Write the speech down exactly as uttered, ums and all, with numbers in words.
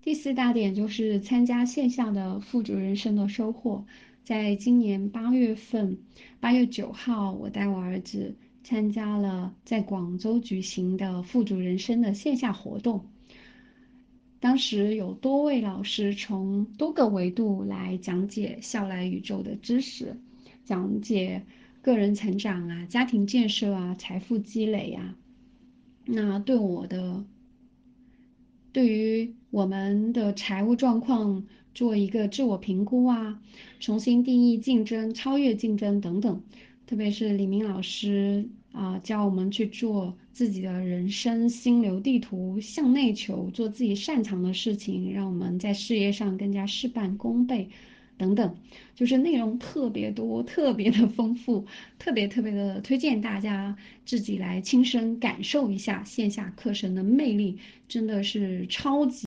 第四大点就是参加线下的富足人生的收获。在今年八月份，八月九号，我带我儿子参加了在广州举行的富足人生的线下活动。当时有多位老师从多个维度来讲解笑来宇宙的知识，讲解个人成长啊、家庭建设啊、财富积累啊。那对我的对于我们的财务状况做一个自我评估啊，重新定义竞争、超越竞争等等。特别是李明老师啊、呃教我们去做自己的人生心流地图，向内求，做自己擅长的事情，让我们在事业上更加事半功倍。等等，就是内容特别多，特别的丰富，特别特别的推荐大家自己来亲身感受一下线下课程的魅力，真的是超级。